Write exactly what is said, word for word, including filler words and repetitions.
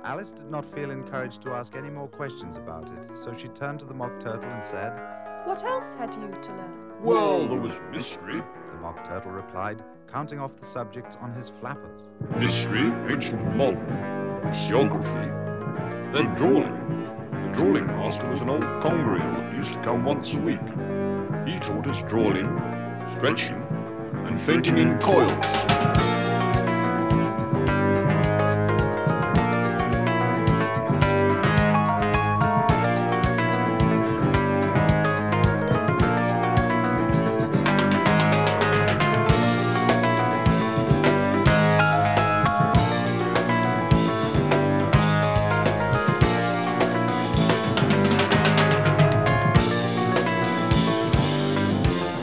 Alice did not feel encouraged to ask any more questions about it, so she turned to the Mock Turtle and said, "What else had you to learn?" "Well, there was mystery," the Mock Turtle replied, counting off the subjects on his flappers. "Mystery, ancient modern, geography, then drawing. The drawing master was an old congreal that used to come once a week. He taught us drawing, stretching, and fainting in coils."